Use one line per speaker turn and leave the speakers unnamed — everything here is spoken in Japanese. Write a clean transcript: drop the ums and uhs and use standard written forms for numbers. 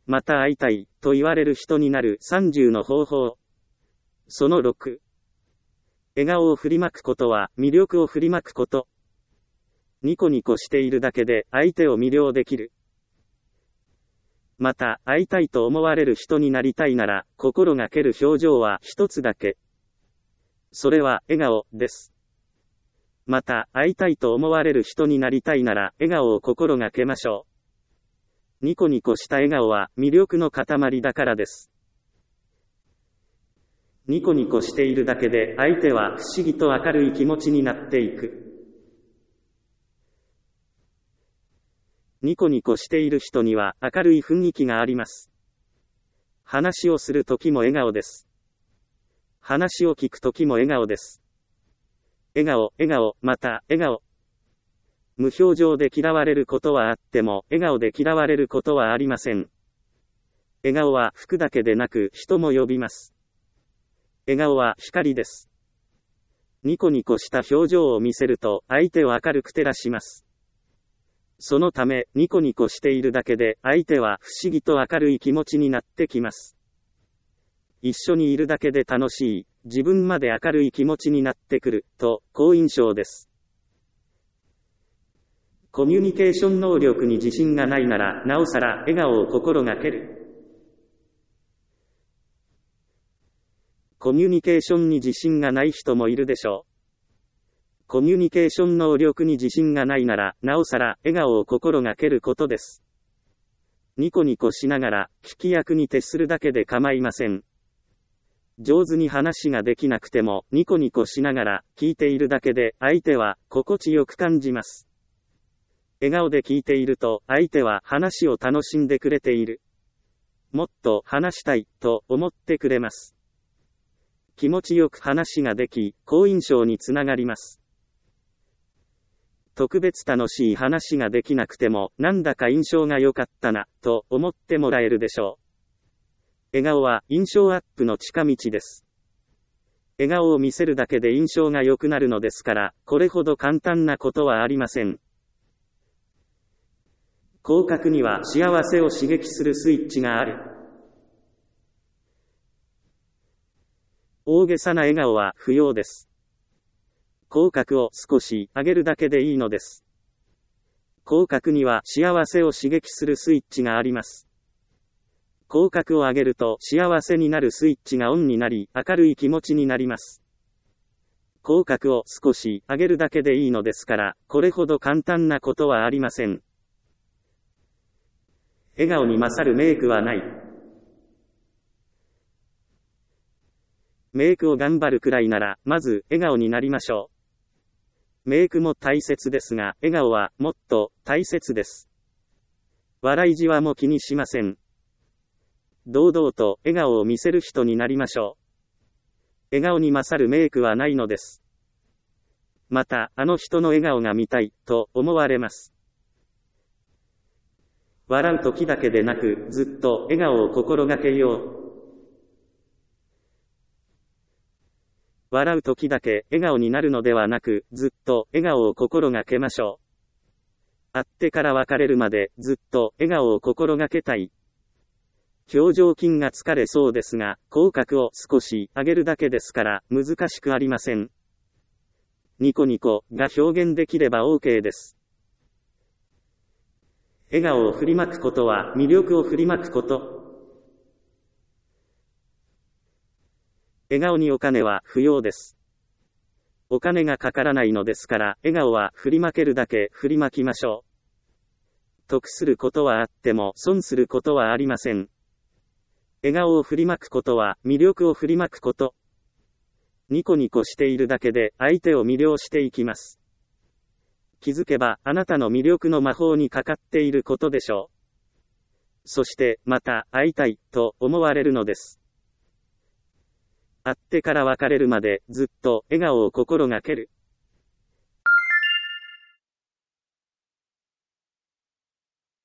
また会いたい、と言われる人になる30の方法。その6。笑顔を振りまくことは、魅力を振りまくこと。ニコニコしているだけで、相手を魅了できる。また、会いたいと思われる人になりたいなら、心がける表情は一つだけ。それは、笑顔、です。また、会いたいと思われる人になりたいなら、笑顔を心がけましょう。ニコニコした笑顔は、魅力の塊だからです。ニコニコしているだけで、相手は不思議と明るい気持ちになっていく。ニコニコしている人には、明るい雰囲気があります。話をするときも笑顔です。話を聞くときも笑顔です。笑顔、笑顔、また、笑顔。無表情で嫌われることはあっても、笑顔で嫌われることはありません。笑顔は服だけでなく、人も呼びます。笑顔は光です。ニコニコした表情を見せると、相手を明るく照らします。そのため、ニコニコしているだけで、相手は不思議と明るい気持ちになってきます。一緒にいるだけで楽しい、自分まで明るい気持ちになってくる、と、好印象です。コミュニケーション能力に自信がないなら、なおさら、笑顔を心がける。コミュニケーションに自信がない人もいるでしょう。コミュニケーション能力に自信がないなら、なおさら、笑顔を心がけることです。ニコニコしながら、聞き役に徹するだけで構いません。上手に話ができなくても、ニコニコしながら、聞いているだけで、相手は、心地よく感じます。笑顔で聞いていると、相手は話を楽しんでくれている。もっと話したい、と思ってくれます。気持ちよく話ができ、好印象につながります。特別楽しい話ができなくても、なんだか印象が良かったな、と思ってもらえるでしょう。笑顔は印象アップの近道です。笑顔を見せるだけで印象が良くなるのですから、これほど簡単なことはありません。口角には幸せを刺激するスイッチがある。大げさな笑顔は不要です。口角を少し上げるだけでいいのです。口角には幸せを刺激するスイッチがあります。口角を上げると幸せになるスイッチがオンになり、明るい気持ちになります。口角を少し上げるだけでいいのですから、これほど簡単なことはありません。笑顔に勝るメイクはない。メイクを頑張るくらいなら、まず笑顔になりましょう。メイクも大切ですが、笑顔はもっと大切です。笑いじわも気にしません。堂々と笑顔を見せる人になりましょう。笑顔に勝るメイクはないのです。また、あの人の笑顔が見たい、と思われます。笑う時だけでなく、ずっと笑顔を心がけよう。笑う時だけ笑顔になるのではなく、ずっと笑顔を心がけましょう。会ってから別れるまで、ずっと笑顔を心がけたい。表情筋が疲れそうですが、口角を少し上げるだけですから、難しくありません。ニコニコが表現できれば OK です。笑顔を振りまくことは魅力を振りまくこと。笑顔にお金は不要です。お金がかからないのですから、笑顔は振りまけるだけ振りまきましょう。得することはあっても損することはありません。笑顔を振りまくことは魅力を振りまくこと。ニコニコしているだけで相手を魅了していきます。気づけばあなたの魅力の魔法にかかっていることでしょう。そしてまた会いたいと思われるのです。会ってから別れるまでずっと笑顔を心がける。